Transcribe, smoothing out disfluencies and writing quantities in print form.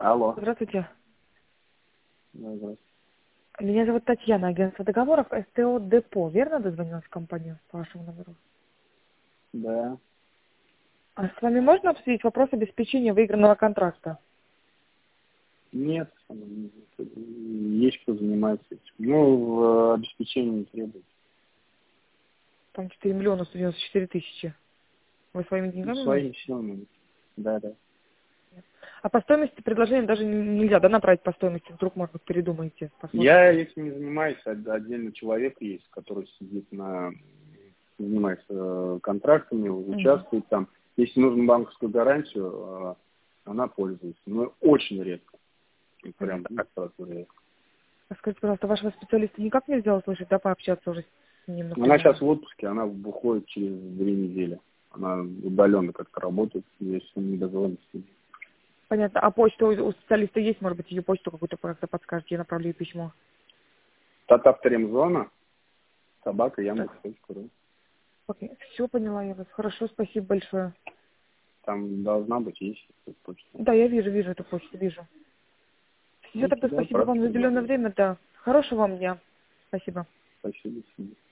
Алло. Здравствуйте. Да, здравствуйте. Меня зовут Татьяна, агентство договоров СТО Депо. Верно дозвонилась в компанию по вашему номеру? Да. А с вами можно обсудить вопрос обеспечения выигранного контракта? Нет, есть кто занимается этим. Ну, в обеспечении не требует. Там 4 миллиона 194 тысячи. Вы своими Ну, деньгами своими вносите? силами. Да, да. А по стоимости предложения даже нельзя, да, направить по стоимости? Вдруг, может быть, передумаете, Я посмотрите. этим не занимаюсь, отдельный человек есть, который сидит занимается контрактами, Мгм. участвует там. Если нужно банковскую гарантию, она пользуется. Но очень редко. И прям, Понятно. сразу редко. А скажите, пожалуйста, вашего специалиста никак нельзя услышать, да, пообщаться уже с ним Она сейчас напрямую? в отпуске, она уходит через 2 недели. Она удаленно как-то работает, если не дозвонится. Понятно. А почта у специалиста есть, может быть, ее почту какую-то как-то подскажете, я направлю ей письмо. Татавторемзона, собака, Так, Яндекс.ру. окей. Все поняла я вас. Хорошо, спасибо большое. Там должна быть, есть эта почта. Да, я вижу эту почту, вижу. Все, Ну, тогда туда спасибо вам за отправьте, да. уделенное время, да. Хорошего вам дня. Спасибо. Спасибо.